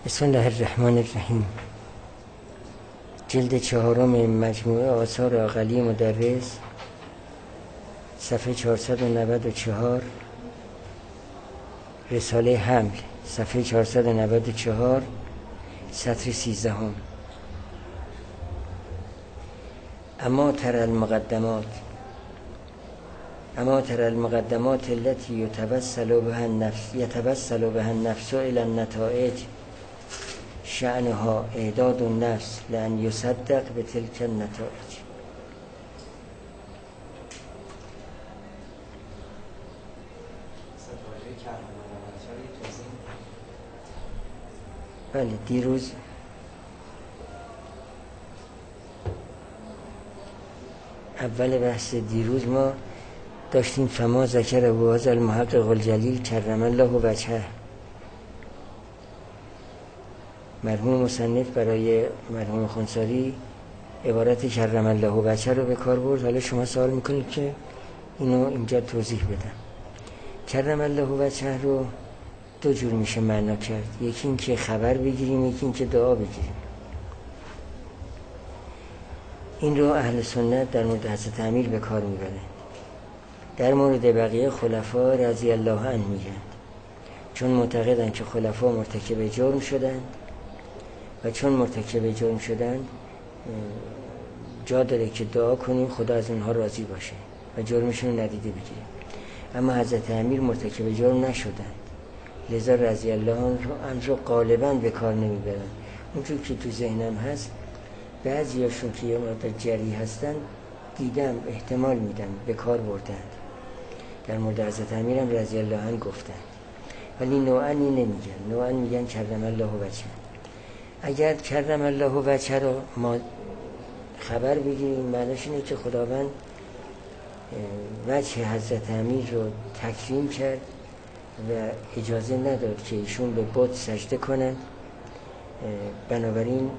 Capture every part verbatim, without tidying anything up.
بسم الله الرحمن الرحیم. جلد چهارم مجموعه آثار عقلی مدرس، صفحه چهارصد و نود و چهار. رساله حمل، صفحه چهارصد و نود و چهار، سطر سیزدهم. اما تر المقدمات اما تر المقدمات التي يتوسل بها النفس يتوسل بها النفس الى النتائج شأنها اعداد النفس لأن يصدق بتلك النتائج. بله، دیروز اول بحث دیروز ما داشتیم فما ذکر ابو هذا المحقق الجلیل کرم الله وجهه. مرحوم مصنف برای مرحوم خنثاری عبارت کرم الله وجهه رو به کار برد. حالا شما سوال میکنید که اینو اینجا توضیح بدم. کرم الله وجهه رو دو جور میشه معنا کرد. یکی این که خبر بگیریم، یکی این که دعا بگیریم. این رو اهل سنت در مورد حضرت امیر به کار میبرند. در مورد بقیه خلفا رضی الله عنه میگن، چون معتقدن که خلفا مرتکب جرم شدند و چون مرتکب جرم شدند جا داره که دعا کنیم خدا از اونها راضی باشه و جرمشون رو ندیده بگیره. اما حضرت امیر مرتکب جرم نشدند، لذا رضی الله عنه رو غالبا به کار نمیبرن. اونجور که تو ذهنم هست بعضی هاشون که یه مقدار جری هستن دیدم، احتمال میدم به کار بردند. در مورد حضرت امیر هم رضی الله عنه گفتند، ولی نوعا این نمیگن. نوعا میگن کرم الله وجهه. اگر کرم الله وجهه رو ما خبر بگیریم، معناش اینه که خداوند وجه حضرت امیر رو تکریم کرد و اجازه نداد که ایشون به بت سجده کنند. بنابراین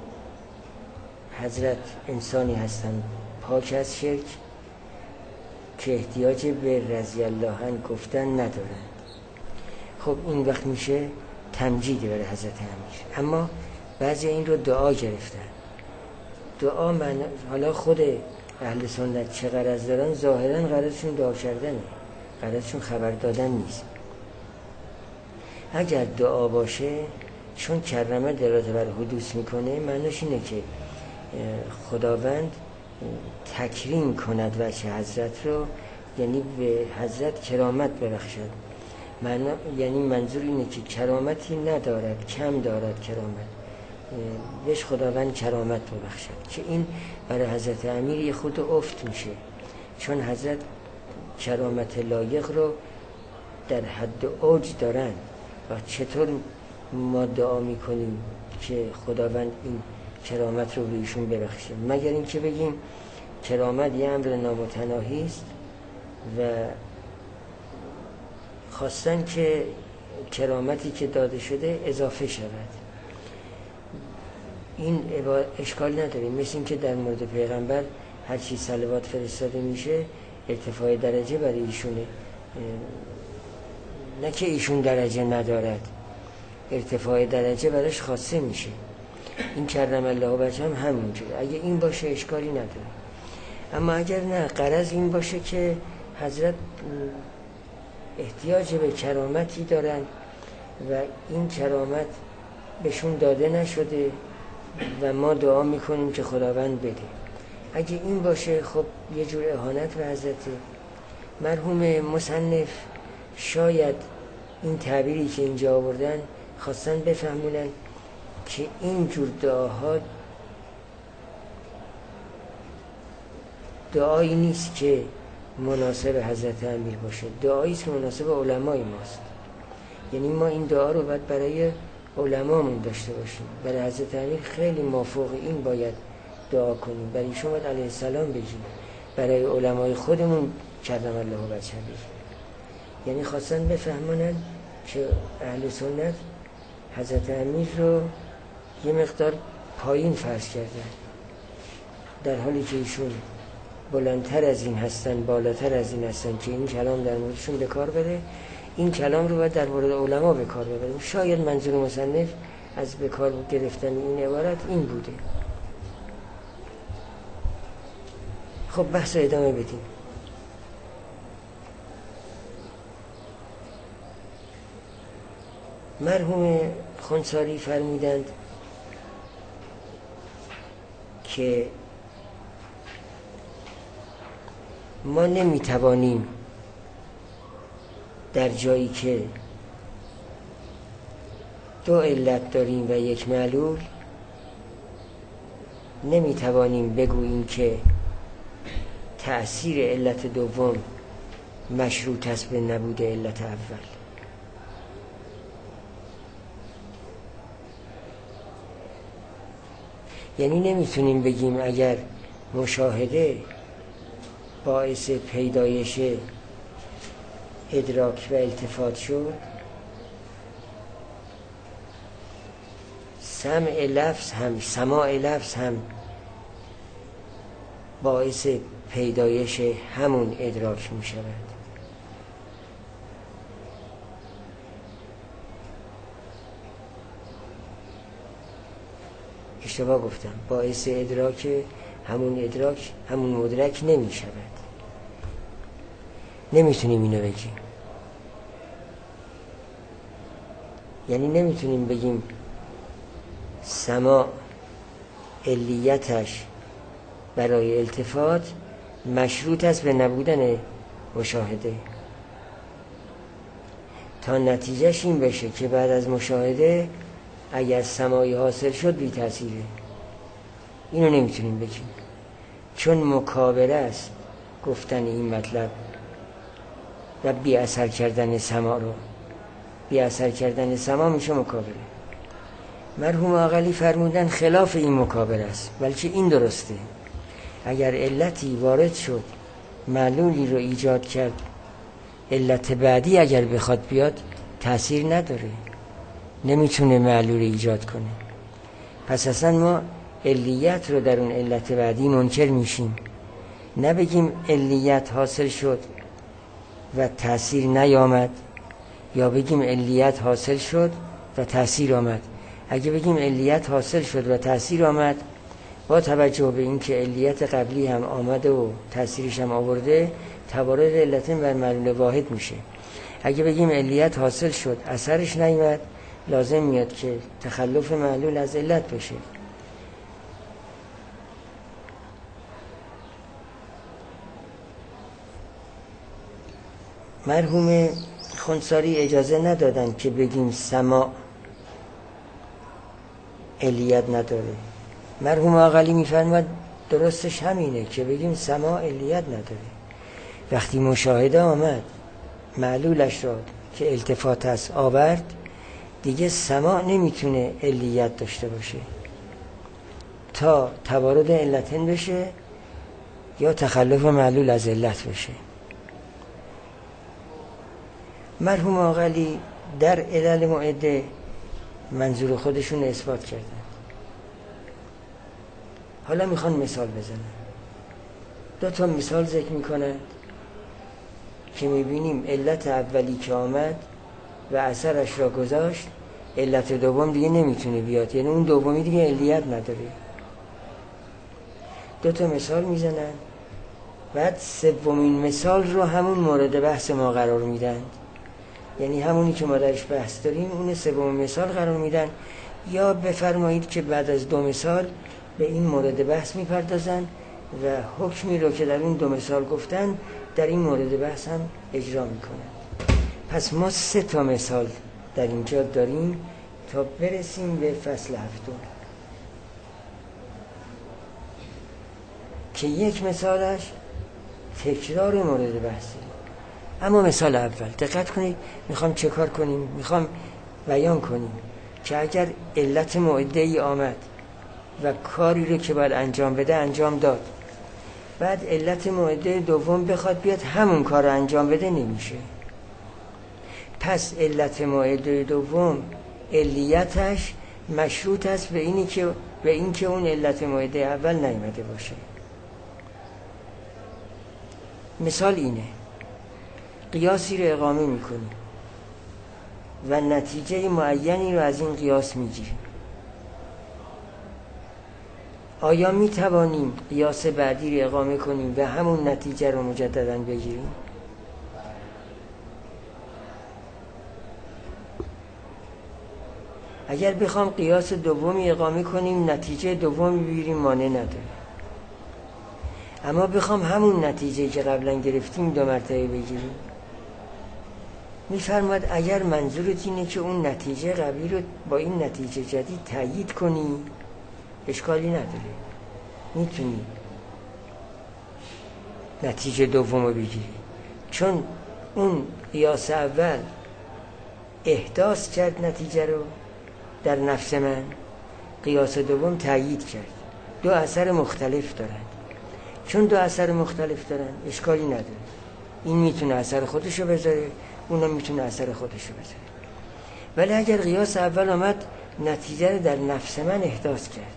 حضرت انسانی هستند پاک از شرک که احتیاج به رضی الله عنه گفتن ندارند. خب این وقت میشه تمجید برای حضرت امیر. اما بعضی این رو دعا گرفتن. دعا من حالا خود اهل سنت چه غرض دارن؟ ظاهرا غرضشون دعا کردنه، غرضشون خبر دادن نیست. اگر دعا باشه، چون کرمه دلالت بر حدوث میکنه، معناش اینه که خداوند تکریم کند وجه حضرت رو، یعنی به حضرت کرامت ببخشد. معنا یعنی منظور اینه که کرامتی ندارد، کم دارد کرامت، بهش خداوند کرامت ببخشد. که این برای حضرت امیر یه خود افت میشه، چون حضرت کرامت لایق رو در حد اوج دارن و چطور ما دعا میکنیم که خداوند این کرامت رو به ایشون ببخشه؟ مگر این که بگیم کرامت یه امر نامتناهی است و خواستن که کرامتی که داده شده اضافه شود. این اشکال نداره. مثل این که در مورد پیغمبر هر چی صلوات فرستاده میشه ارتفاع درجه برای ایشونه، نه که ایشون درجه ندارد، ارتفاع درجه براش خاصه میشه. این کرم الله وجهه هم همونجوره. اگه این باشه اشکالی نداره. اما اگر نه، غرض این باشه که حضرت احتیاج به کرامتی دارن و این کرامت بهشون داده نشده و ما دعا میکنیم که خداوند بده. اگه این باشه، خب یه جور اهانت به حضرته. مرحوم مصنف شاید این تعبیری که اینجا آوردن خواستن بفهمونن که این جور دعاها دعایی نیست که مناسب حضرت امیر باشه، دعایی است که مناسب علمای ماست. یعنی ما این دعا رو باید برای علمامون داشته باشیم. برای حضرت امیر خیلی مافوق این باید دعا کنیم. برای ایشون باید علیه السلام بگیم. برای علمای خودمون کرم الله وجهه بگیم. یعنی خواستن بفهمونن که اهل سنت حضرت امیر رو یه مقدار پایین فرض کردن، در حالی که ایشون بلندتر از این هستن، بالاتر از این هستن که این کلام در موردشون به کار بره. این کلام رو باید در مورد علما به کار ببریم. شاید منظور مصنف از بکار گرفتن این عبارت این بوده. خب بحث رو ادامه بدیم. مرحوم خونساری فرمودند که ما نمیتوانیم در جایی که دو علت داریم و یک معلول نمیتوانیم بگوییم که تأثیر علت دوم مشروط است به نبود علت اول. یعنی نمیتونیم بگیم اگر مشاهده باعث پیدایش ادراک و التفات شد، سمع لفظ هم سماع لفظ هم باعث پیدایش همون ادراک می شود. اشتباه گفتم، باعث ادراک همون ادراک همون مدرک نمی شود. نمیتونیم اینو بگیم. یعنی نمیتونیم بگیم سماع علیتش برای التفات مشروط است به نبودن مشاهده تا نتیجهش این بشه که بعد از مشاهده اگر سماعی حاصل شد بی تأثیره. اینو نمیتونیم بگیم چون مکابره است گفتن این مطلب و بی اثر کردن سماع رو. بی اثر کردن سماع میشه مکابره. مرحوم عاقلی فرمودن خلاف این مکابره است، بلکه این درسته. اگر علتی وارد شد معلولی رو ایجاد کرد، علت بعدی اگر بخواد بیاد تأثیر نداره، نمیتونه معلول ایجاد کنه. پس اصلا ما علیت رو در اون علت بعدی منکر میشیم. نبگیم علیت حاصل شد و تأثیر نیامد، یا بگیم علیت حاصل شد و تأثیر آمد. اگه بگیم علیت حاصل شد و تأثیر آمد، با توجه به اینکه علیت قبلی هم آمده و تأثیرش هم آورده، توارد علتین بر معلول واحد میشه. اگه بگیم علیت حاصل شد اثرش نیامد، لازم میاد که تخلف معلول از علت بشه. مرحوم خونساری اجازه ندادن که بگیم سماع علیت نداره. مرحوم عاقلی میفرماد درستش همینه که بگیم سماع علیت نداره. وقتی مشاهده آمد معلولش را که التفات است آورد، دیگه سماع نمیتونه علیت داشته باشه تا توارد علتین بشه یا تخلف معلول از علت بشه. مرحوم عاقلی در علل معده منظور خودشون اثبات کردن. حالا میخوان مثال بزنن. دو تا مثال ذکر میکنن که میبینیم علت اولی که آمد و اثرش را گذاشت، علت دوم دیگه نمیتونه بیاد، یعنی اون دومی دیگه علیت نداره. دو تا مثال میزنن، بعد سومین مثال رو همون مورد بحث ما قرار میدن، یعنی همونی که ما درش بحث داریم اون سومین مثال قرار میدن. یا بفرمایید که بعد از دو مثال به این مورد بحث میپردازن و حکمی رو که در اون دو مثال گفتن در این مورد بحث هم اجرا میکنن. پس ما سه تا مثال در اینجا داریم تا برسیم به فصل هفتم که یک مثالش تکرار مورد بحثه. اما مثال اول دقت کنید، میخوام چه کار کنیم؟ میخوام بیان کنیم که اگر علت معده ای آمد و کاری رو که باید انجام بده انجام داد، بعد علت معده دوم بخواد بیاد همون کار رو انجام بده، نمیشه. پس علت معده دوم علیتش مشروط است به اینی که به این که اون علت معده اول نیامده باشه. مثال اینه، قیاسی رو اقامه میکنیم. و نتیجه معینی رو از این قیاس میگیریم. آیا می توانیم قیاس بعدی رو اقامه کنیم و همون نتیجه رو مجددا بگیریم؟ اگر بخوام قیاس دومی اقامه کنیم نتیجه دومی بگیریم مانع نداره، اما بخوام همون نتیجه که قبلا گرفتیم دو مرتبه بگیریم، میفرماد اگر منظورت اینه که اون نتیجه قبلی رو با این نتیجه جدید تأیید کنی اشکالی نداره، میتونی نتیجه دوم رو بگیری، چون اون قیاس اول احداث کرد نتیجه رو در نفس من، قیاس دوم تأیید کرد. دو اثر مختلف دارند، چون دو اثر مختلف دارن اشکالی نداره، این میتونه اثر خودشو بذاره، اونم میتونه اثر خودشو بذاره. ولی اگر قیاس اول آمد نتیجه رو در نفس من احداث کرد،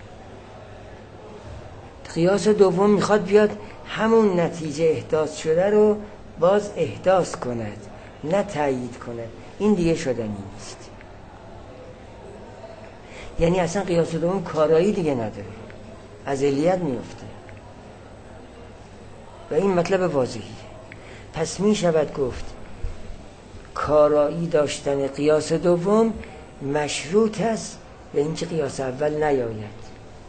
قیاس دوم میخواد بیاد همون نتیجه احداث شده رو باز احداث کند نه تأیید کند، این دیگه شدنی نیست. یعنی اصلا قیاس دوم کارایی دیگه نداره، از علیت میفته و این مطلب واضحیه. پس می شود گفت کارایی داشتن قیاس دوم مشروط است به اینکه قیاس اول نیاید.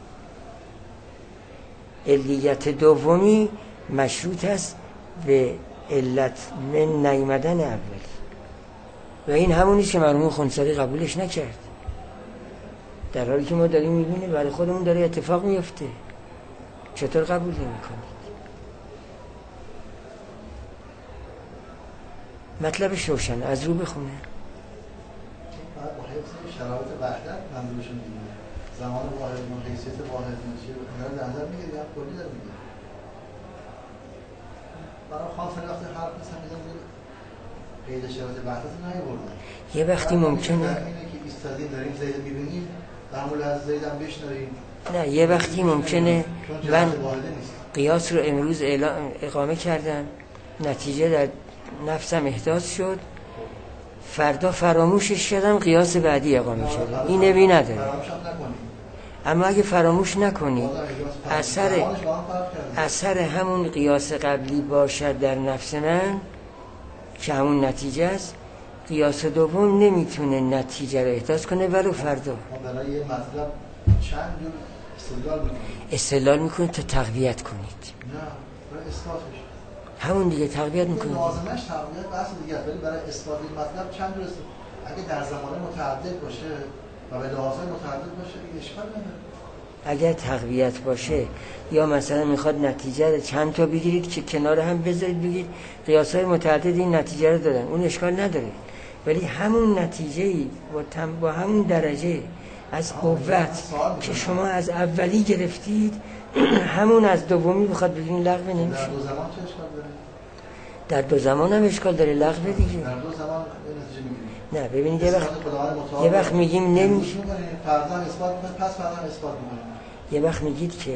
علیت دومی مشروط است به علت من نیامدن اولی و این همونیست که مرحوم خنثی قبولش نکرد، در حالی که ما داریم میبینیم برای خودمون داره اتفاق میفته. چطور قبول نمی‌کنید؟ مطلبش روشن، از رو بخونه. بعد با حفظ شرایط وحدت منظورشون دیگه زمان واحد و حیثیت واحد میشه اینا رو در نظر میگیره یا کلی داره میگه. برای خاص وقتی حرف مثلا میزنه قید شرایط وحدت نیاوردن. یه وقتی ممکنه اینه که ایستادیم داریم زید میبینیم معمول از زید هم بشنویم. نه یه وقتی ممکنه من قیاس رو امروز اقامه کردم، نتیجه در نفسم احداث شد، فردا فراموشش کردم، قیاس بعدی اقامه شد، این نبی نداره. اما اگه فراموش نکنی اثر اثر همون قیاس قبلی باشد در نفس من که همون نتیجه است، قیاس دوم نمیتونه نتیجه رو احداث کنه ولو فردا. برای یه مطلب چند جور استدلال میکنید؟ استدلال میکنید تا تقویت کنید. نه برای اثباتش همون دیگه تقویت میکنید. لازمش تقویت بحث دیگه، ولی برای اثبات این مطلب چند جور استدلال. اگه در زمان متعدد باشه و به لحاظ متعدد باشه اشکال نداره. اگر تقویت باشه یا مثلا میخواد نتیجه رو چند تا بگیرید که کنار هم بذارید بگید قیاس‌های متعدد این نتیجه رو دادن، اون اشکال نداره. ولی همون نتیجه‌ای با, تم... با همون درجه از قوت که شما از اولی گرفتید همون از دومی بخواد بگین لغو نمیشه. در دو زمان چه اشکال داره؟ در دو زمان هم اشکال داره، لغو دیگه. در دو زمان نتیجه میگیریم. نه ببینید یه وقت یه وقت میگیم نمیشه، فرضاً اثبات می‌کنیم پس فرضاً اثبات می‌کنیم. یه وقت میگید که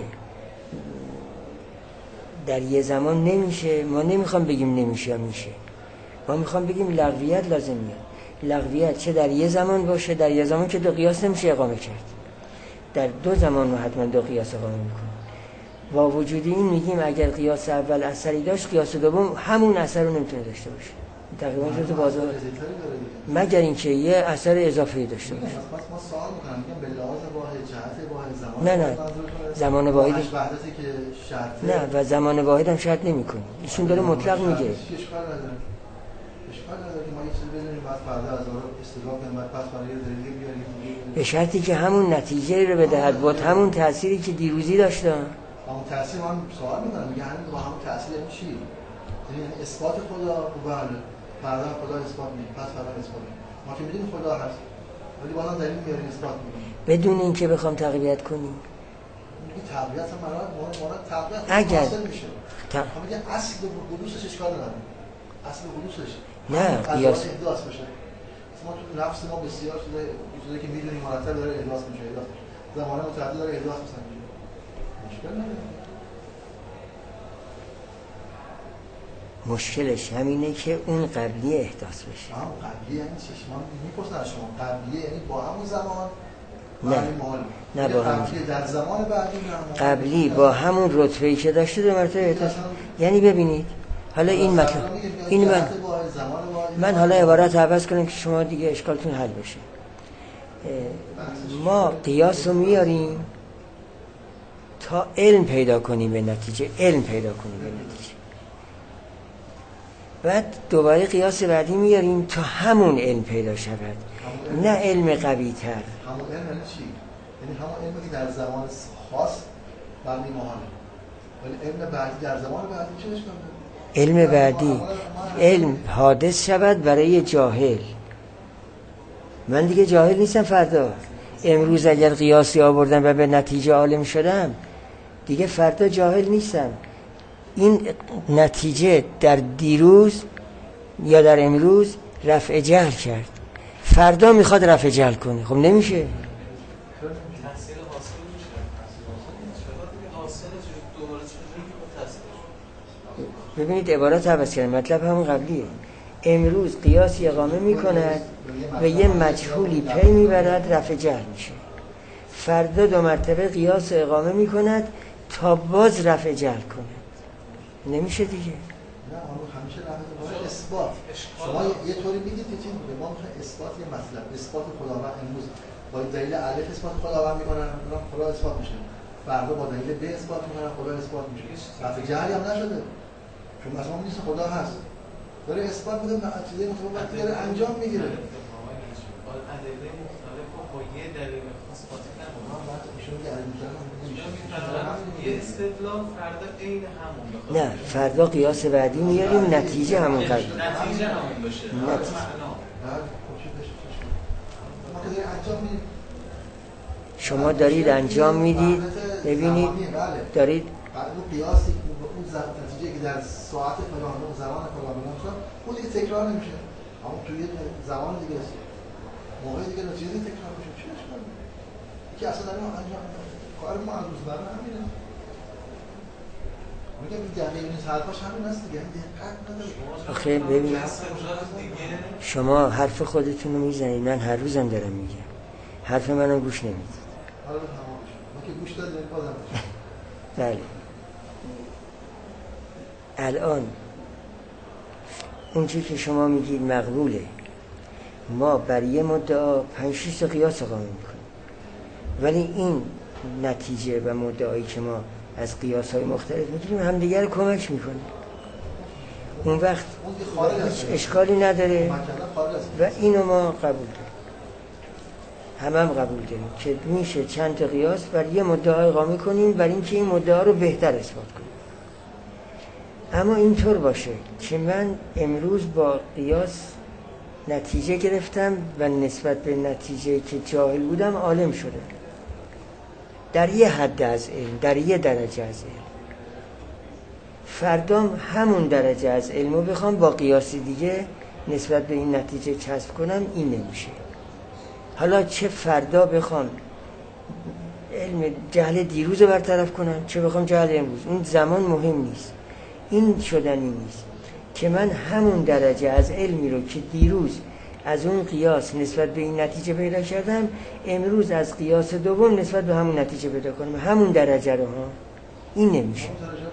در یه زمان نمیشه، ما نمیخوام بگیم نمیشه یا میشه، ما میخوام بگیم لغویت لازم میاد. لغویت چه در یه زمان باشه، در یه زمان که دو قیاس نمیشه اقامه کرد، در دو زمان ما حتما دو قیاس اقامه میکنیم. با وجود این میگیم اگر قیاس اول اثری داشت قیاس دوم همون اثر رو نمیتونه داشته باشه، تقریبا جزء بازار، مگر اینکه یه اثر اضافی داشته باشه. ما سوال می‌کنم میگم به لحاظ واحد جهت واحد زمان، نه نه زمان واحد وحدتی که شرطه، نه و زمان واحد هم شرط نمی‌کنه، ایشون داره مطلق میگه. اشکال نداره اشکال نداره که ما یه چیزی بدونیم بعد فردا از اون استدلال کنیم بعد پس برای دلیل بیاریم به شرطی که همون نتیجه رو بدهد با همون تأثیری که دیروزی داشته. همون تأثیر من سوال می‌کنم میگه همین با همون تأثیر چی؟ یعنی اثبات خدا بله فردا خدا اثبات می‌کنه پس فردا اثبات می‌کنه، ما که می‌دونیم خدا هست ولی بالا دلیل میاریم اثبات می‌کنیم بدون اینکه بخوام تقویت کنیم. میگه تقویت هم مراد مراد تقویت اگر حاصل میشه. ت... میگه اصل حدوثش اشکال نداره، اصل حدوثش نه قیاس احداث باشه. ما تو نفس ما بسیار چیزا چیزایی که می‌دونیم مرتب داره احداث میشه، احداث زمان متعدد داره احداث میشه. اشکال نداره. مشکلش همینه که اون قبلی احداث بشه. هم قبلی یعنی چی؟ من میپرسم از شما قبلی یعنی با همون زمان نه نه با همون در زمان بعدی قبلی با همون رتبه‌ای که داشته دو مرتبه احداث. یعنی ببینید حالا این مطلب این من من حالا عبارت عوض کنم که شما دیگه اشکالتون حل بشه. ما قیاس رو میاریم تا علم پیدا کنیم به نتیجه، علم پیدا کنیم به نتیجه. بعد دوباره قیاس بعدی میاریم تا همون علم پیدا شود، نه علم قوی تر. همون علم یعنی چی؟ یعنی همون علمی که در زمان خاص بعدی مهانه، ولی علم بعدی در زمان بعدی چه اشکال داره؟ علم بعدی علم حادث شود برای جاهل. من دیگه جاهل نیستم. فردا امروز اگر قیاسی آوردم و به نتیجه عالم شدم دیگه فردا جاهل نیستم. این نتیجه در دیروز یا در امروز رفع جهل کرد، فردا میخواد رفع جهل کنه، خب نمیشه. ببینید عبارت عوض کردن، مطلب همون قبلیه. امروز قیاسی اقامه میکند و یه مجهولی پی میبرد، رفع جهل میشه. فردا دو مرتبه قیاس اقامه میکند تا باز رفع جهل کنه، نمیشه دیگه. نه اون همیشه رفع اثبات. شما یه طوری میگید که چی میگه؟ ما میخوایم اثبات یه مطلب، اثبات خداوند امروز با دلیل الف اثبات خداوند میکنن، خدا اثبات میشه. فردا با دلیل ب اثبات میکنن، خدا اثبات میشه. رفع جهلی هم نشده. چون مثلا نیست خدا هست. داره اثبات میده، چیزی متفاوتی داره انجام میگیره. ادله مختلف با یه دلیل خاص قاطی نمی‌کنه. بعد ایشون که یه استدلال فردا عین همون بخواد. نه فردا قیاس بعدی میاریم نتیجه همون قبل. نتیجه همون باشه. شما دارید انجام میدید، ببینید دارید اون قیاسی اون نتیجه که در ساعت فلان اون زمان فلان میشه اون دیگه تکرار نمیشه، اما توی زمان دیگه است، موقع دیگه چیزی تکرار میشه. چی اشکال داره؟ که اصلا داریم انجام کار ما امروز برای همینه. میگم این دقیقه این حرفاش همین است دیگه، دقت نداره. آخه ببینید شما حرف خودتون رو میزنید، من هر روزم دارم میگم، حرف منو گوش نمیدید. حالا ما که گوش دادیم بازم. بله الان اون چیزی که شما میگید مقبوله. ما بر یه مدعا پنج شش تا قیاس اقامه میکنیم، ولی این نتیجه و مدعایی که ما از قیاس‌های مختلف میگیریم همدیگر رو کمک میکنیم. اون وقت هیچ اشکالی نداره و اینو ما قبول داریم، همه هم قبول داریم که میشه چند تا قیاس بر یه مدعا اقامه کنیم برای اینکه این مدعا رو بهتر اثبات کنیم. اما اینطور باشه که من امروز با قیاس نتیجه گرفتم و نسبت به نتیجه که جاهل بودم عالم شدم در یه حد از علم، در یه درجه از علم. فردام همون درجه از علم رو بخوام با قیاسی دیگه نسبت به این نتیجه کسب کنم، این نمیشه. حالا چه فردا بخوام علم جهل دیروز رو برطرف کنم، چه بخوام جهل امروز، اون زمان مهم نیست. این شدنی نیست که من همون درجه از علمی رو که دیروز از اون قیاس نسبت به این نتیجه پیدا کردم امروز از قیاس دوم نسبت به همون نتیجه پیدا کنم، همون درجه رو. ها این نمیشه.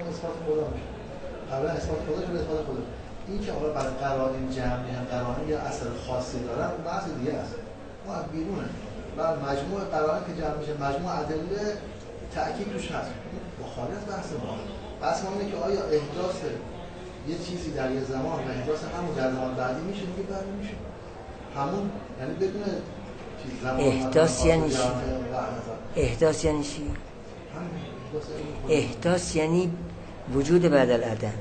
اول اثبات خدا شده اثبات خدا. این که حالا بعد قرائن جمعی هم قرائن یا اثر خاصی دارن اون بحث دیگه است. ما از بیرونه. بعد مجموع قرائن که جمع میشه، مجموع ادله تأکید توش هست. مخالف بحث ما. بحث ما اینه که آیا احداث یه چیزی در یه زمان و احداث همون در زمان بعدی میشه؟ میگه بله میشه. همون یعنی بدون چیز زمان احداث یعنی چی؟ احداث یعنی چی؟ احداث یعنی وجود بعد العدم،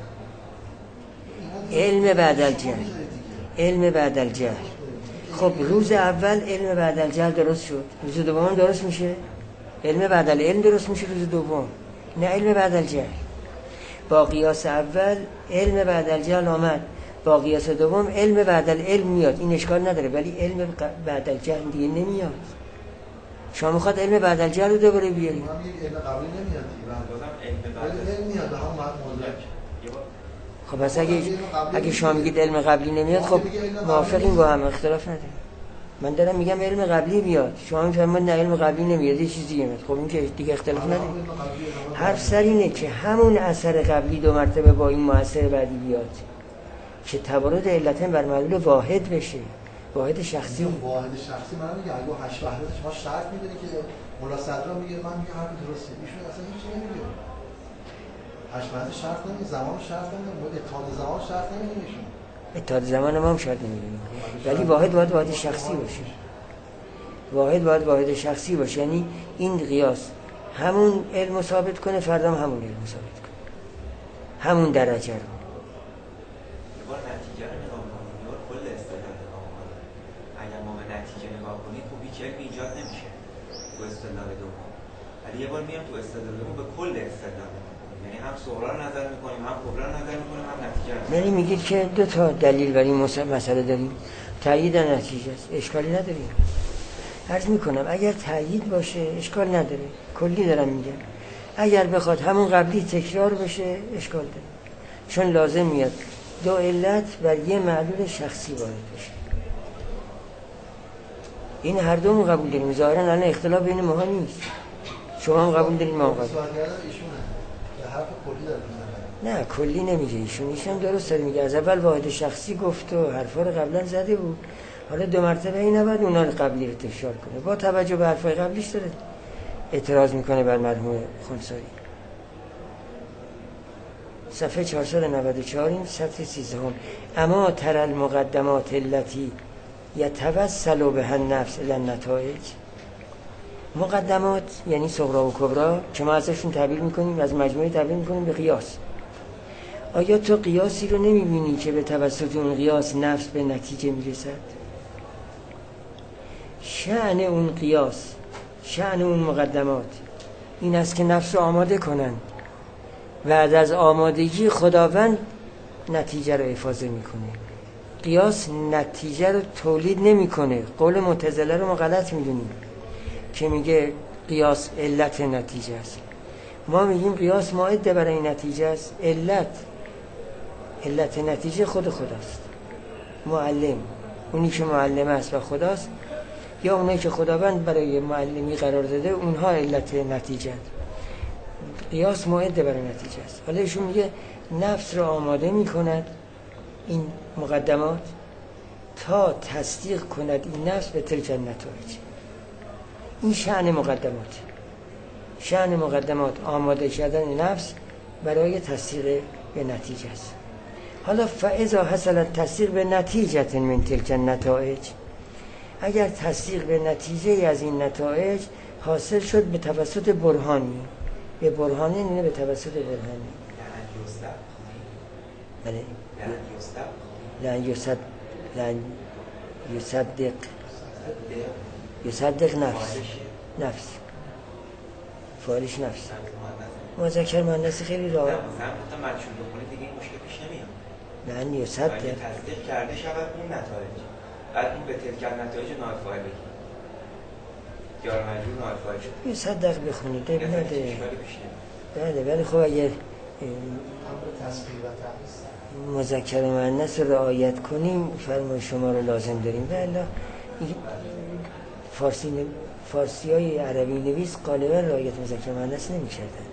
علم بعد الجهل، علم بعد الجهل. خب روز اول علم بعد الجهل درست شد، روز دوم درست میشه؟ علم بعد العلم درست میشه روز دوم، نه علم بعد الجهل. با قیاس اول علم بعد الجهل آمد، با قیاس دوم علم بعد العلم میاد، این اشکال نداره، ولی علم بعد الجهل دیگه نمیاد. شما میخواد علم بعد الجهل رو دوباره بیارید؟ علم قبلی نمیاد، ولی علم میاد به هم مدرک. خب پس اگه اگه شما میگید علم قبلی نمیاد، خب موافقیم با هم، اختلاف نداره. من دارم میگم علم قبلی بیاد، شما میفرمایید نه علم قبلی نمیاد، یه چیز دیگه میاد. خب این که دیگه اختلاف نداره. حرف سر اینه که همون اثر قبلی دو مرتبه با این مؤثر بعدی بیاد که تبارد علتین بر معلول واحد بشه، واحد شخصی. واحد شخصی من میگم اگه هشت وحدت شما شرط میدونی که مولا صدرا میگه من میگم حرف درسته، ایشون اصلا هیچ چیزی نمیگه. هشت وحدت شرط نمیده، زمان شرط نمیده، مورد اتحاد زمان شرط نمیده ایشون. اتحاد زمان ما هم شرط نمیده، ولی واحد باید واحد شخصی باشه. واحد باید واحد شخصی باشه، یعنی این قیاس همون علم ثابت کنه، فردا هم همون علم ثابت کنه، همون درجه رو. بار نتیجه رو نگاه کنید، بار کل استدلال نگاه کنید. اگر ما به نتیجه نگاه کنید خب هیچ علمی ایجاد نمیشه تو استدلال دوم. ولی یه بار میام تو استدلال دوم به کل استدلال نگاه کنیم، یعنی هم صغرا رو نظر میکنیم، هم کبرا رو نظر میکنیم، هم نتیجه رو. یعنی میگید که دو تا دلیل برای مسئله داریم، تایید و نتیجه است، اشکالی نداره. عرض میکنم اگر تایید باشه اشکال نداره، کلی دارم میگم. اگر بخواد همون قبلی تکرار بشه اشکال داره، چون لازم میاد دو علت بر یه معلول شخصی وارد بشه. این هر دومون قبول داریم، ظاهرا الان اختلاف بین ما نیست. شما هم قبول دارید، ما هم قبول داریم. نه کلی نمیگه ایشون، ایشون درست داره میگه. از اول واحد شخصی گفت و حرفا رو قبلا زده بود، حالا دو مرتبه این نباید اونا رو قبلی رو تکرار کنه. با توجه به حرفای قبلیش داره اعتراض میکنه بر مرحوم خنثایی. صفحه چهارصد و نود و چهار، این سطر سیزده هم. اما تر المقدمات التي یتوسل بها النفس الی النتائج. مقدمات یعنی صغرا و کبرا که ما ازشون تعبیر میکنیم، از مجموعه تعبیر میکنیم به قیاس. آیا تو قیاسی رو نمیبینی که به توسط اون قیاس نفس به نتیجه میرسد؟ شأن اون قیاس، شأن اون مقدمات این است که نفس رو آماده کنن. بعد از آمادگی خداوند نتیجه رو افاضه میکنه. قیاس نتیجه رو تولید نمیکنه. قول معتزله رو ما غلط میدونیم که میگه قیاس علت نتیجه است. ما میگیم قیاس مائده برای نتیجه است. علت علت نتیجه خود خداست، معلم، اونی که معلم است و خداست، یا اونایی که خداوند برای معلمی قرار داده، اونها علت نتیجه است. قیاس مائده برای نتیجه است. حالا ایشون میگه نفس رو آماده میکند این مقدمات تا تصدیق کند این نفس به تلک النتایج. این شأن مقدمات، شأن مقدمات آماده کردن نفس برای تصدیق به نتیجه است. حالا فاذا حصل التصدیق به نتیجه من تلک النتایج، اگر تصدیق به نتیجه از این نتایج حاصل شد به توسط برهانی، به برهانی نه به توسط برهانی، بله لن یصدق لن یصدق یصدق نفس نفس فاعلش نفس مذکر مؤنث خیلی راه مثلا گفتم مجهول بخونی دیگه این مشکل پیش نمیاد. لن یصدق تصدیق کرده شود اون نتایج، بعد اون به تلک النتایج نائب فاعل بگیم یا مجهول نائب فاعل شد یصدق بخونید اب نده. بله ولی خب اگر مذکر مؤنث رو رعایت کنیم فرمای شما رو لازم داریم. بله فارسی ن... فارسی های عربی نویس غالبا رعایت مذکر مؤنث نمی کردن.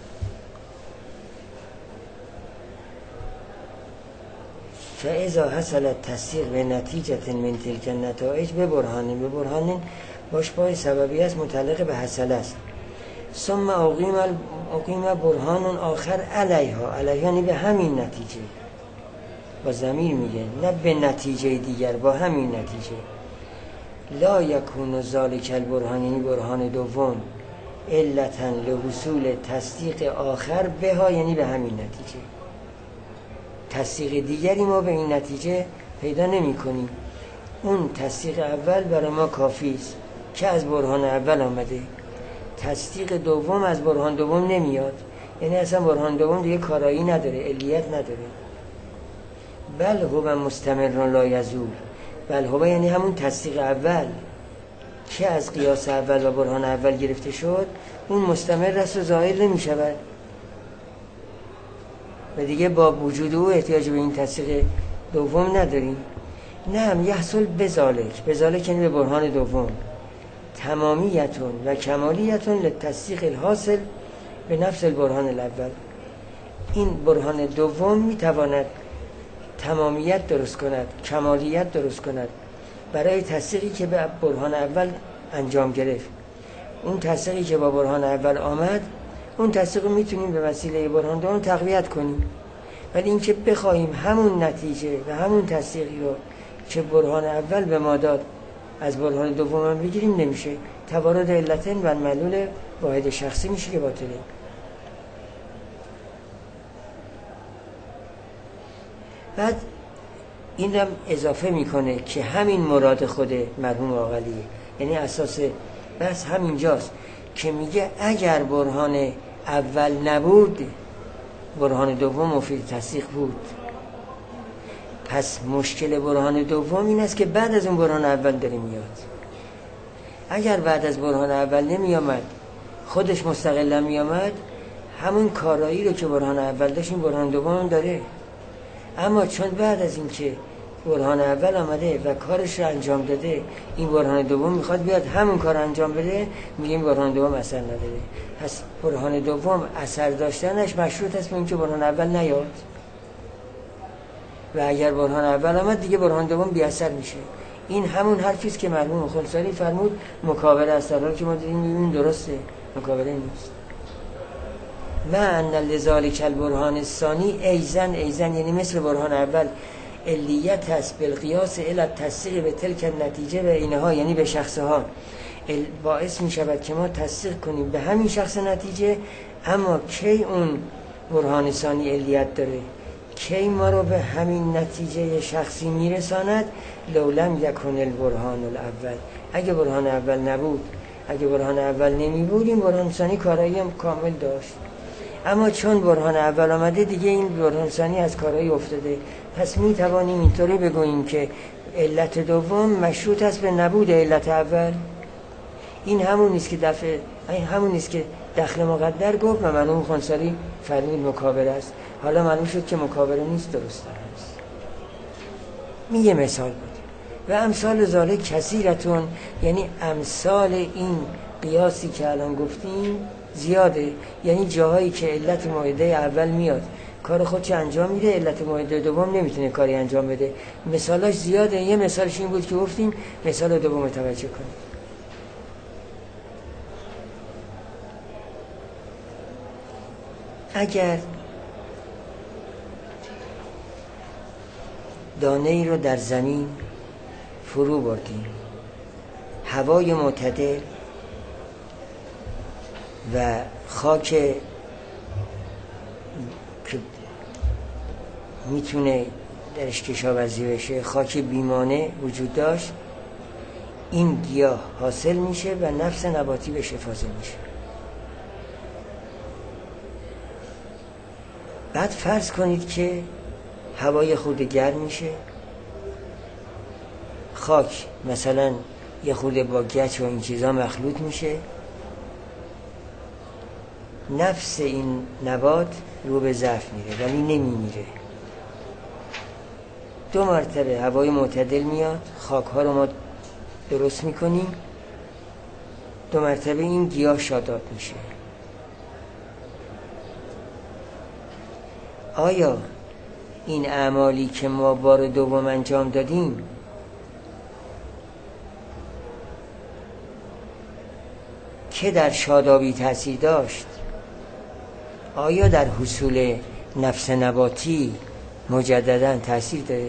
فاذا حصل التصدیق به نتیجه من تلک النتایج به برهان، به برهان باش پای سببی است متعلق به حصل است. ثم اقیم اقیم برهان آخر علیها، علیها یعنی به همین نتیجه، با ضمیر میگه نه به نتیجه دیگر، با همین نتیجه. لا یکون ذالک البرهان، یعنی برهان دوم، علتا لحصول تصدیق آخر بها، یعنی به همین نتیجه. تصدیق دیگری ما به این نتیجه پیدا نمی کنیم. اون تصدیق اول برای ما کافی است که از برهان اول آمده. تصدیق دوم از برهان دوم نمیاد، یعنی اصلا برهان دوم دیگه کارایی نداره، علیت نداره. بل هو مستمر لا یزول، بل هو یعنی همون تصدیق اول که از قیاس اول و برهان اول گرفته شد، اون مستمر است و زائل نمی شود. و دیگه با وجود او احتیاج به این تصدیق دوم نداریم. نه، یحصل بذالک، بذالک یعنی به برهان دوم، تمامیتون و کمالیتون لتصدیق الحاصل به نفس البرهان الاول. این برهان دوم میتواند تمامیت درست کند، کمالیت درست کند برای تصدیقی که به برهان اول انجام گرفت. اون تصدیقی که با برهان اول آمد، اون تصدیق رو میتونیم به وسیله برهان دوم تقویت کنیم. ولی اینکه بخوایم همون نتیجه و همون تصدیقی رو که برهان اول به ما داد از برهان دوم هم بگیریم نمیشه. توارد علتین و معلول واحد شخصی میشه که باطله. بعد این هم اضافه میکنه که همین مراد خود مرحوم عاقلیه، یعنی اساس بس همینجاست که میگه اگر برهان اول نبود برهان دوم مفید تصدیق بود. پس مشکل برهان دوم این است که بعد از اون برهان اول داره میاد. اگر بعد از برهان اول نمی آمد، خودش مستقلا می آمد، همون کارایی رو که برهان اول داشت این برهان دوم داره. اما چون بعد از این که برهان اول آمده و کارش رو انجام داده، این برهان دوم میخواد بیاد همون کار انجام بده، میگیم برهان دوم اثر نداره. پس برهان دوم اثر داشتنش مشروط است به اینکه برهان اول نیاد، و اگر برهان اول آمد دیگه برهان دوم بی اثر میشه. این همون حرفی است که مرحوم خلصانی فرمود مکابره است، در حالی که ما دیدیم میبینیم درسته، مکابره نیست. ما ان لذالک البرهان الثانی ایزن، ایزن یعنی مثل برهان اول، علیت است بالقیاس الی التصدیق به تلک النتیجه و اینها، یعنی به شخصها باعث می شود که ما تصدیق کنیم به همین شخص نتیجه. اما کی اون برهان ثانی علیت داره؟ کی ما رو به همین نتیجه شخصی میرساند؟ لولم یکن البرهان الاول، اگه برهان اول نبود، اگه برهان اول نمی بود، این برهان ثانی کارایی هم کامل داشت. اما چون برهان اول آمده دیگه این برهان ثانی از کارایی افتاده. پس می توانیم اینطوری بگوییم که علت دوم مشروط است به نبود علت اول. این همون نیست که دفع این همون نیست که دخل مقدر گفت و مرحوم خنثاری فرمود مکابره است. حالا معلوم شد که مکابره نیست، درست است. میگه مثال بود و امثال ذالک کثیرتون، یعنی امثال این قیاسی که الان گفتیم زیاده. یعنی جاهایی که علت مائده اول میاد کار خودش انجام میده، علت مائده دوم نمیتونه کاری انجام بده. مثالاش زیاده. یه مثالش این بود که گفتیم مثال دوم توجه کنیم. اگر دانه ای رو در زمین فرو بردیم، هوای معتدل و خاک که میتونه درش کشاورزی بشه، خاک بیمانه وجود داشت، این گیاه حاصل میشه و نفس نباتی بهش حفاظه میشه. بعد فرض کنید که هوای خود گرم میشه، خاک مثلا یه خورده با گچ و این چیزا مخلوط میشه، نفس این نبات رو به ضعف میره ولی نمیمیره. دو مرتبه هوای معتدل میاد، خاک ها رو ما درست میکنیم، دو مرتبه این گیاه شاداب میشه. آیا این اعمالی که ما بار دوم انجام دادیم که در شادابی تأثیر داشت، آیا در حصول نفس نباتی مجددا تأثیر داره؟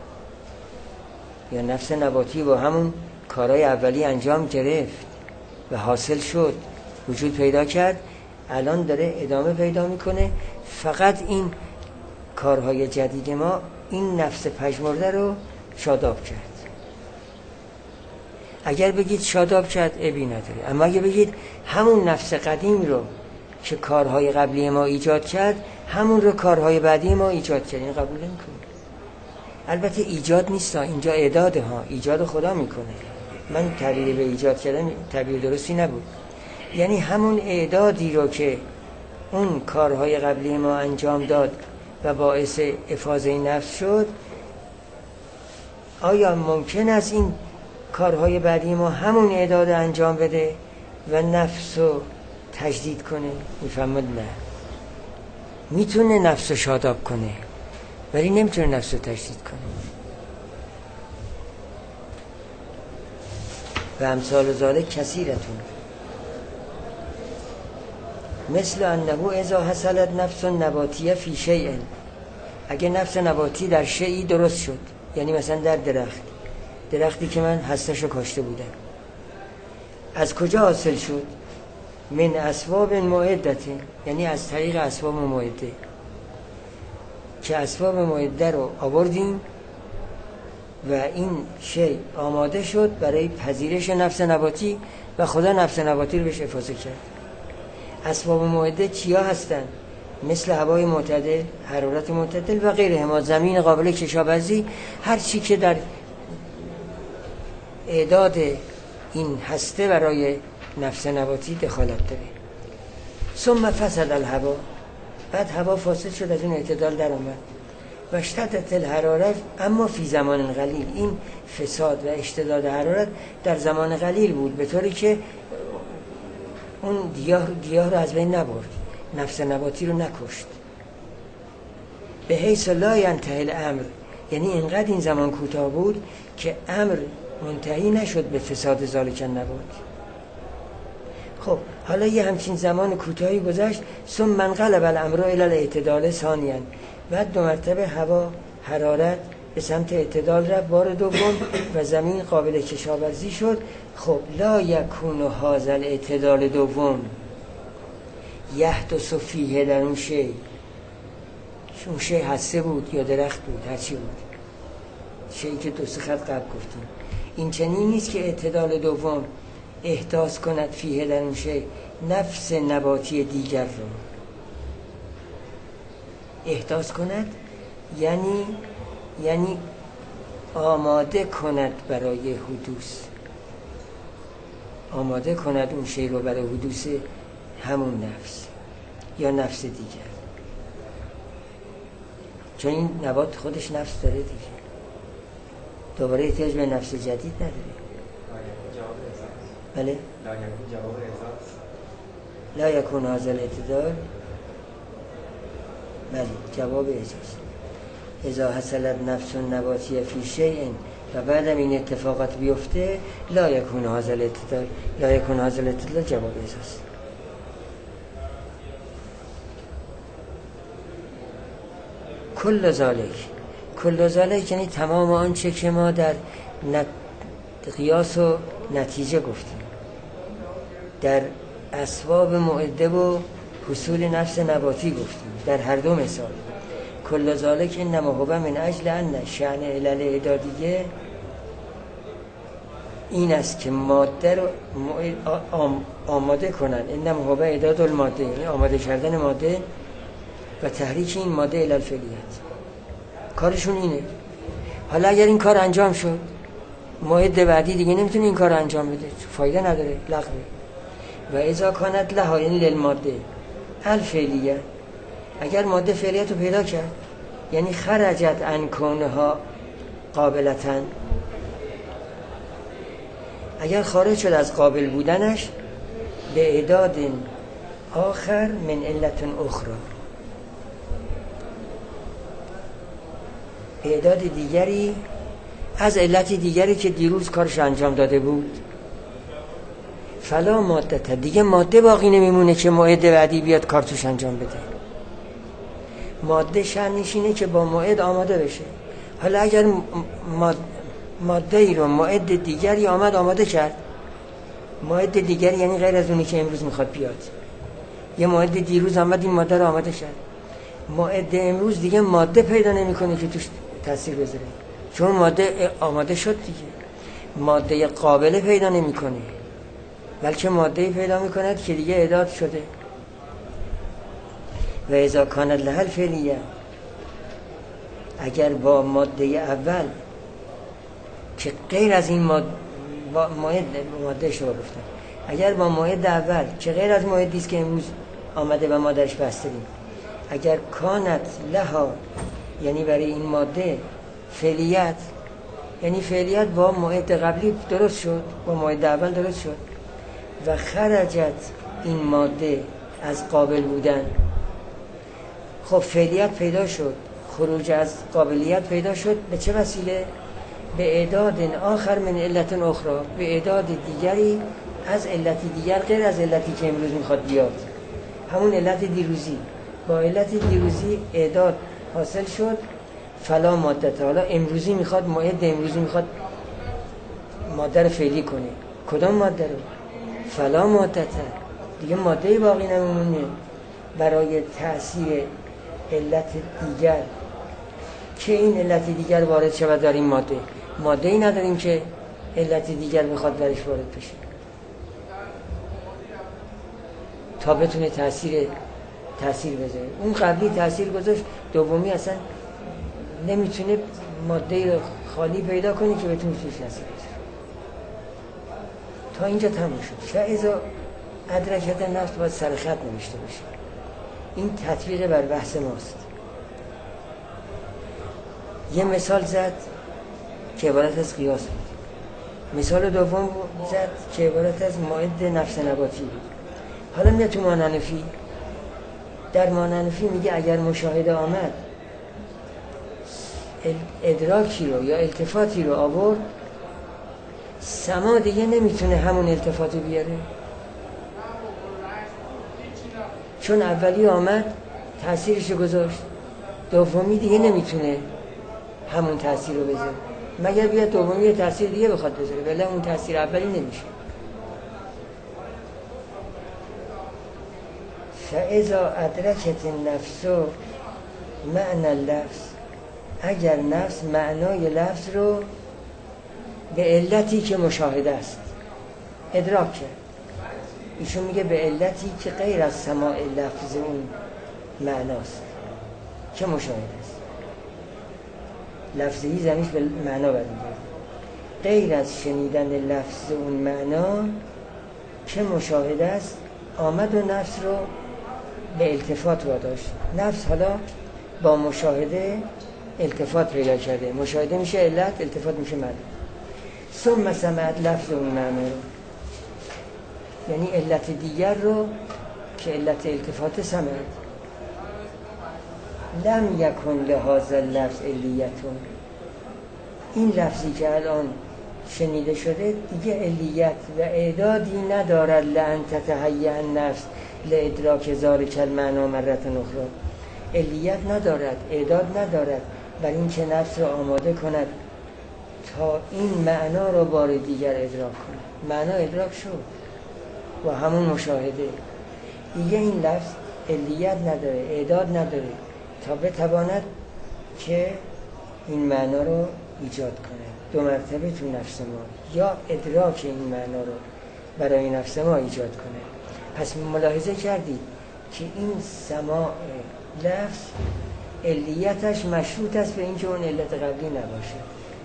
یا نفس نباتی با همون کارهای اولی انجام گرفت و حاصل شد، وجود پیدا کرد، الان داره ادامه پیدا میکنه، فقط این کارهای جدید ما این نفس پژمرده رو شاداب کرد. اگر بگید شاداب کرد عیبی نداره، اما اگر بگید همون نفس قدیم رو که کارهای قبلی ما ایجاد کرد همون رو کارهای بعدی ما ایجاد کرد، این قبول نمی‌کنه. البته ایجاد نیست، اینجا اعداده ها، ایجاد خدا میکنه. من تعبیر به ایجاد کردم تعبیر درستی نبود. یعنی همون اعدادی رو که اون کارهای قبلی ما انجام داد و باعث افاضه نفس شد، آیا ممکن است این کارهای بعدی ما همون اعداد انجام بده و نفس رو تجدید کنه؟ میفهمد نه، میتونه نفس رو شاداب کنه ولی نمیتونه نفس رو تجدید کنه. و امثال ذالک کثیرتون، مثل انه اذا حصلت نفس نباتیه فی شیء، اگه نفس نباتی در شیئی درست شد، یعنی مثلا در درخت، درختی که من هستشو کاشته بودم، از کجا حاصل شد؟ من اسباب معدته، یعنی از طریق اسباب معده، که اسباب معده رو آوردیم و این شی آماده شد برای پذیرش نفس نباتی و خدا نفس نباتی رو بهش افاضه کرد. اسباب معده چیا هستن؟ مثل هوای معتدل، حرارت معتدل و غیره، ما زمین قابل کشاورزی، هر چی که در اعداد این هسته برای نفس نباتی دخالت داره. ثم فسد الهوا، بعد هوا فاسد شد، از اون اعتدال در اومد. و اشتدت الحرارت اما فی زمان قلیل، این فساد و اشتداد حرارت در زمان قلیل بود، به طوری که اون گیاه گیاه رو از بین نبرد، نفس نباتی رو نکشت. به حیث لا ینتهی الامر، یعنی اینقدر این زمان کوتاه بود که امر منتهی نشد به فساد ذالک النبات. خب حالا یه همچین زمان کوتاهی گذشت، ثم انقلب الامر الی الاعتدال ثانیا، بعد دو مرتبه هوا حرارت به سمت اعتدال رفت، بار دوم، و زمین قابل کشاورزی شد. خب لا یکون هذا الاعتدال دوم یحدث فیه، در اون شی، اون شی هسته بود یا درخت بود، هرچی بود، شیئی که دو سه خط قبل گفتیم، این چنین نیست که اعتدال دوم احداث کند فیه، در اون شی، نفس نباتی دیگر رو احداث کند، یعنی یعنی آماده کند برای حدوث، آماده کند اون شی رو برای حدوث همون نفس یا نفس دیگر، چون این نبات خودش نفس داره دیگه، دوباره احتیاج به نفس جدید نداره. بله؟ لا یکون هذا الاعتدال، بله جواب اجاز. اذا حصلت نفس نباتی فی شیء، و بعدم این اتفاقات بیفته، لا یکون هذا الاعتدال، لا یکون هذا الاعتدال جواب اجاز. کل ذالک، کل ذالک یعنی تمام آنچه که ما در قیاس و نتیجه گفتیم، در اسباب معده و حصول نفس نباتی گفتیم، در هر دو مثال. کل ذالک انما هو من اجل ان شأن علل اعدادیه این است که ماده رو آماده کنن، انما هو اعداد الماده، یعنی آماده کردن ماده و تحریک این ماده الی الفعلیت، کارشون اینه. حالا اگر این کار انجام شد، موعد بعدی دیگه نمیتونه این کار انجام بده، فایده نداره، لغوه. و اذا کانت لها، یعنی للماده الفعلیه، اگر ماده فعلیت رو پیدا کرد، یعنی خرجت عن کونها قابلتن، اگر خارج شد از قابل بودنش، به اعداد آخر من علت اخرى، اعداد دیگری از علت دیگری که دیروز کارش انجام داده بود، فلا ماده، دیگه ماده باقی نمیمونه که موعد بعدی بیاد کار توش انجام بده. ماده شأنش اینه که با موعد آماده بشه. حالا اگر ماده ای رو موعد دیگری آمد آماده کرد، موعد دیگری یعنی غیر از اونی که امروز میخواد بیاد، یه موعد دیروز آمد این ماده رو آماده کرد، موعد امروز دیگه ماده پیدا نمیکنه که توش تاثیر بذاره، چون ماده آماده شد دیگه، ماده قابل پیدا نمیکنه، بلکه ماده پیدا میکند که دیگه اعداد شده. و اذا کانت لها الفعلیه، اگر با ماده اول که غیر از این ماده، با موعد ماده شو گفتم، اگر با موعد اول که غیر از موعدی است که امروز آمده و ما درش بستیم، اگر کانت لها یعنی برای این ماده فعلیت، یعنی فعلیت با موعد قبلی درست شد، با موعد اول درست شد و خرجت این ماده از قابل بودن، خب فعلیت پیدا شد، خروج از قابلیت پیدا شد. به چه وسیله؟ به اعداد آخر من علت اخرى، به اعداد دیگری از علتی دیگر غیر از علتی که امروز میخواد بیاد، همون علت دیروزی. با علت دیروزی اعداد حاصل شد، فلا مادت. حالا امروزی میخواد، موعد امروزی میخواد ماده رو فعلی کنه. کدام ماده رو؟ فلا مادت، دیگه ماده باقی نمیمونه برای تأثیر علت دیگر که این علت دیگر وارد شود در این ماده. ماده ای نداریم که علت دیگر بخواد درش وارد بشه تا بتونه تأثیر تأثیر بذاره. اون قبلی تأثیر گذاشت، دومی اصلا نمیتونه ماده خالی پیدا کنی که بتونه توش تأثیر بذاره. تا اینجا تموم شد. فاذا ادرکت نفس باید سر خط نوشته بشه. این تطبیق بر بحث ماست. یه مثال زد که عبارت از قیاس بود. مثال دوم زد که عبارت از موعد نفس نباتی بود. حالا میاد تو مانعنفی. در مانعنفی میگه اگر مشاهده آمد ادراکی رو یا التفاتی رو آورد، سما دیگه نمیتونه همون التفاتو بیاره، چون اولی آمد تأثیرش رو گذاشت، دومی دیگه نمیتونه همون تأثیر رو بذاره مگر بیاد دومی تأثیر دیگه بخواد بذاره، ولی اون تأثیر اولی نمیشه. فاذا ادرکت النفس معنی اللفظ، اگر نفس معنای لفظ رو به علتی که مشاهده است ادراک کرد، ایشون میگه به علتی که غیر از سماع لفظ اون معناست که مشاهده است، لفظی زمینش به معنا برمیگرده، غیر از شنیدن لفظ اون معنا که مشاهده است آمد و نفس رو به التفات واداشت. نفس حالا با مشاهده التفات پیدا کرده، مشاهده میشه علت، التفات میشه معنا. ثم سمعت لفظ اون معنا رو، یعنی علت دیگر رو که علت التفات سمعت. لم یکن لهذا اللفظ علیتون، این لفظی که الان شنیده شده دیگه علیت و اعدادی ندارد لأن تتهیأ النفس لادراک ذلک المعنی مرة اخرى، علیت ندارد، اعداد ندارد برای اینکه نفس رو آماده کند تا این معنا رو بار دیگر ادراک کند. معنا ادراک شد و همون مشاهده، دیگه این لفظ علیت نداره، اعداد نداره تا بتواند که این معنا رو ایجاد کنه دو مرتبه تو نفس ما، یا ادراک این معنا رو برای نفس ما ایجاد کنه. پس ملاحظه کردید که این سماع لفظ علیتش مشروط است به اینکه اون علت قبلی نباشه.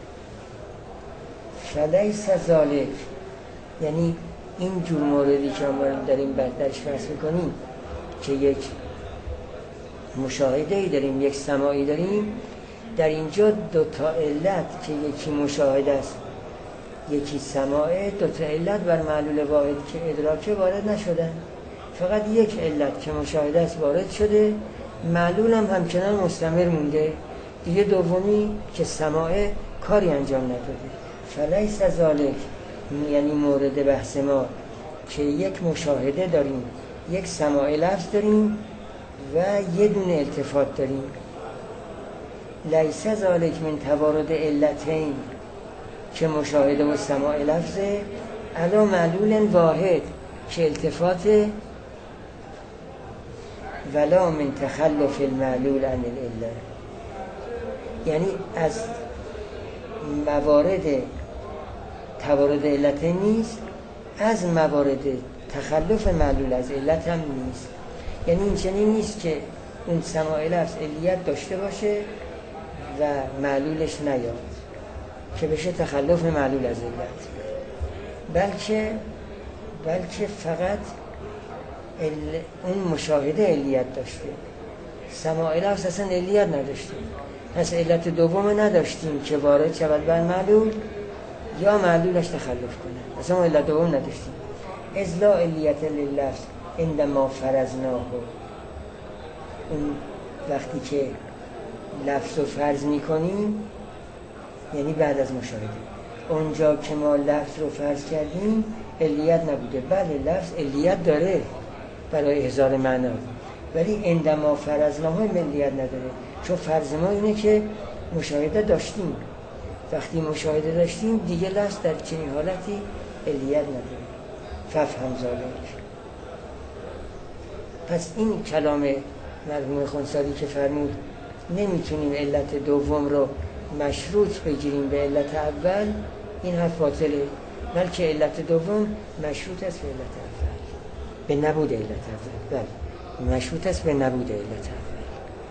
فلیس ذالک، یعنی این جور موردی که ما داریم درش بحث میکنیم که یک مشاهده‌ای داریم، یک سماعی داریم، در اینجا دو تا علت که یکی مشاهده است یکی سماعه، دو تا علت بر معلول واحد که ادراکه وارد نشدن، فقط یک علت که مشاهده است وارد شده، معلول هم همچنان مستمر مونده، دیگه دومی که سماعه کاری انجام نداده. فلیس ذالک، یعنی مورد بحث ما که یک مشاهده داریم، یک سماع لفظ داریم و یه دونه التفات داریم. لیس ذالک من توارد علتین، که مشاهده و سماع لفظه علا معلول واحد که التفات، ولا من تخلف المعلول عن العله، یعنی از موارد توارد علت نیست، از موارد تخلف معلول از علت هم نیست. یعنی این چنین نیست که اون سماع لفظ علیت داشته باشه و معلولش نیاد که بشه تخلف معلول از علت، بلکه بلکه فقط اون مشاهده علیت داشته سماع لفظ اصلا علیت نداشتیم، پس علت دوم نداشتیم که وارد شود بر معلول یا معلولش تخلف کنه، اصلا علت دوم نداشتیم. اذ لا علیت لللفظ عندما فرضناه، اون وقتی که لفظ رو فرض میکنیم یعنی بعد از مشاهده، اونجا که ما لفظ رو فرض کردیم علیت نبوده. بله لفظ علیت داره برای احضار معنا، ولی عندما فرضناه علیت نداره، چون فرض ما اینه که مشاهده داشتیم، وقتی مشاهده داشتیم دیگه لفظ در چنین حالتی علیت نداره. ففهم ذالک. پس این کلام مرحوم خونساری که فرمود نمیتونیم علت دوم رو مشروط بگیریم به علت اول، این حرف باطله، بلکه علت دوم مشروط است به علت اول، به نبود علت اول. بله مشروط است به نبود علت اول.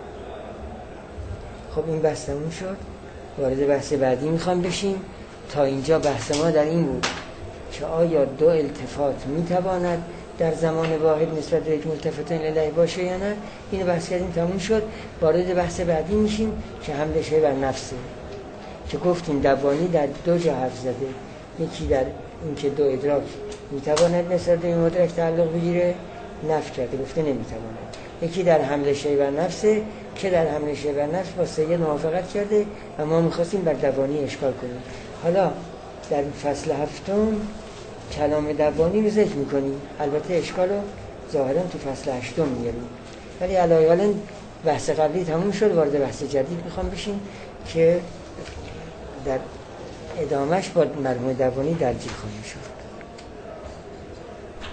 خب این بحث تموم شد، وارد بحث بعدی میخوام بشیم. تا اینجا بحث ما در این بود که آیا دو التفات میتواند در زمان واحد نسبت به یک ملتفتین الیه باشه یا نه. اینو بحث کردیم تموم شد، وارد بحث بعدی میشیم که حمله شی بر نفسه، که گفتیم دوانی در دو جا حرف زده، یکی در اینکه دو ادراک میتواند نسبت به مدرک تعلق بگیره، نفی کرده گفته نمیتواند. یکی در حمله شی بر نفسه که در حمله شی بر نفس با سید موافقت کرده و ما میخواستیم بر دوانی اشکال کنیم. حالا در فصل هفتم کلام دوانی رو ذکر میکنیم، البته اشکال رو ظاهرا تو فصل هشتم میاریم، ولی علایالن بحث قبلی تموم شد، وارد بحث جدید میخوام بشیم که در ادامهش با مرحوم دوانی درگیر خواهیم شد.